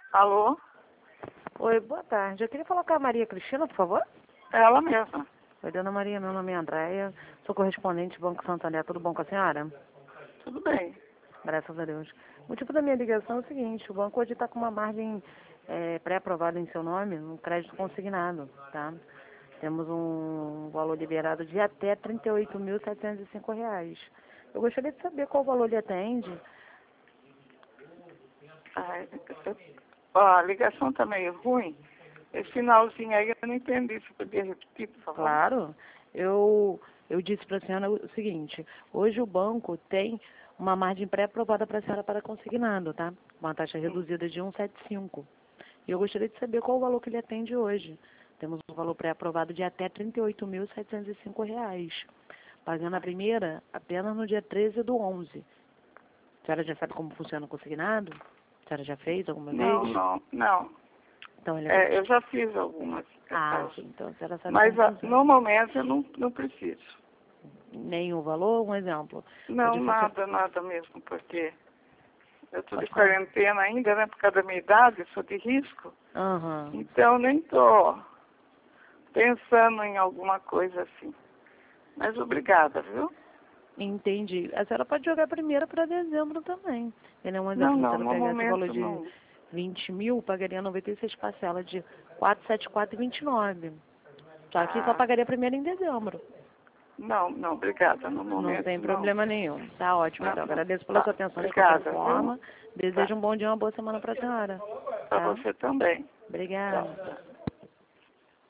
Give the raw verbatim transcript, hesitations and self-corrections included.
Alô? Oi, boa tarde. Eu queria falar com a Maria Cristina, por favor. É ela mesma. Oi, dona Maria, meu nome é Andréia, sou correspondente do Banco Santander. Tudo bom com a senhora? Tudo bem. Graças a Deus. O motivo da minha ligação é o seguinte: o banco hoje está com uma margem é, pré-aprovada em seu nome, um crédito consignado, tá? Temos um valor liberado de até trinta e oito mil setecentos e cinco reais. Eu gostaria de saber qual valor lhe atende. Ai, eu- ó, a ligação tá meio ruim. Esse finalzinho aí eu não entendi. Você podia repetir, por favor? Claro, eu, eu disse para a senhora o seguinte: hoje o banco tem uma margem pré-aprovada para a senhora para consignado, tá? Uma taxa reduzida de cento e setenta e cinco. E eu gostaria de saber qual o valor que ele atende hoje. Temos um valor pré-aprovado de até trinta e oito mil setecentos e cinco reais. Pagando a primeira apenas no dia treze do onze. A senhora já sabe como funciona o consignado? A senhora já fez alguma Não, vez? não, não. Então, ele é... É, eu já fiz algumas. Ah, tal. sim, então a senhora sabe Mas como ah, funciona. no momento eu não, não preciso. Nenhum valor, um exemplo. Não, Pode funcionar. nada, nada mesmo, porque eu estou de Pode falar. quarentena ainda, né? Por causa da minha idade, eu sou de risco. Aham. Então nem estou pensando em alguma coisa assim. Mas obrigada, viu? Entendi. A senhora pode jogar a primeira para dezembro também. Ele é um Não, exemplo. Se a não, senhora no pegasse o valor momento de não. vinte mil, pagaria noventa e seis parcelas de quatrocentos e setenta e quatro reais e vinte e nove centavos. Só que só Ah, pagaria a primeira em dezembro. não, não, obrigada. No Não momento tem não. problema nenhum. Tá ótimo, Não, então. não. Agradeço pela Tá. sua atenção de qualquer Obrigada, viu? forma. Tá. Desejo um bom dia e uma boa semana para a senhora. Para Tá? você também. Obrigada.